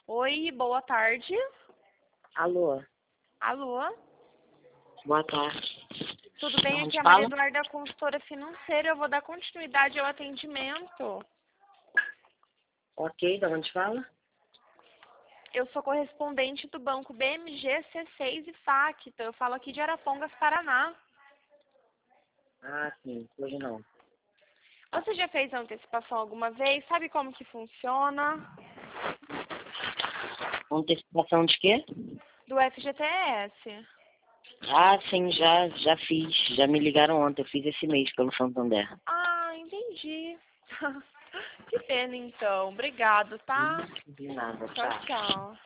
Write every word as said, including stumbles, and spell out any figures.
Oi, boa tarde. Alô, Alô, boa tarde. tudo bem? Onde Aqui é a fala? Maria Eduarda, consultora financeira. Eu vou dar continuidade ao atendimento. Ok, da onde fala? Eu sou correspondente do banco B M G, C seis e Facta. Eu falo aqui de Arapongas, Paraná. Ah, sim, hoje não. Você já fez a antecipação alguma vez? Sabe como que funciona? Antecipação de quê? Do F G T S. Ah, sim, já, já fiz. Já me ligaram ontem, eu fiz esse mês pelo Santander. Ah, entendi. Que pena, então. Obrigado, tá? De nada, Tchau, tchau. tchau.